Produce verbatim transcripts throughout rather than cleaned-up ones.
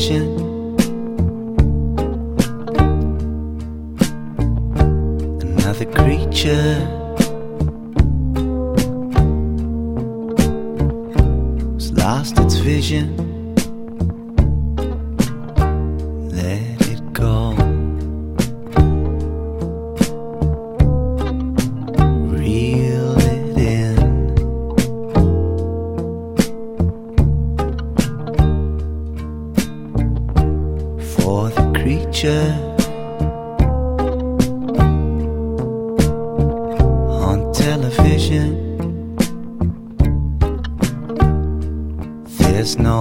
television. Another creature was lost its vision. Let it go. Reel it in. For the creature on television, there's no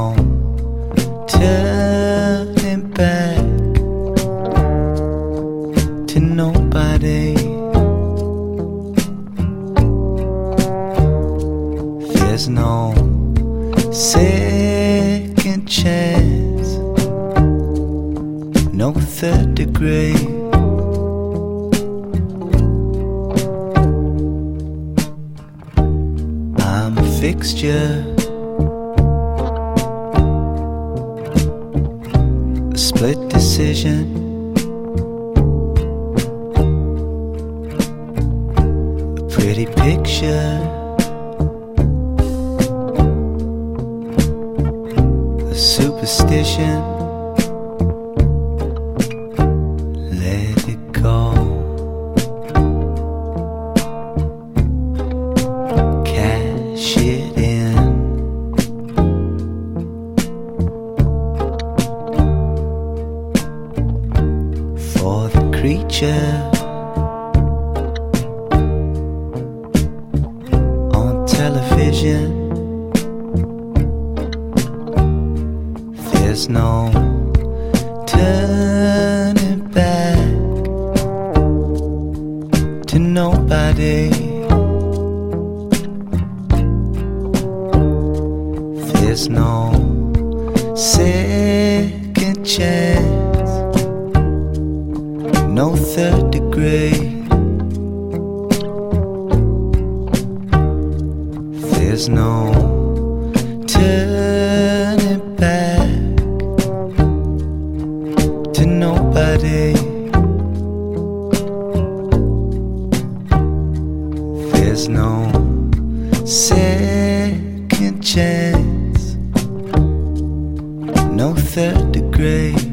turning back to nobody. There's no second chance, no third degree. I'm a fixture, a split decision, a pretty picture, a superstition. Let it go. Cash it in. For the creature on television, there's no turning back to nobody. There's no second chance, no third degree. There's no turning back to nobody. There's no second chance, no third degree.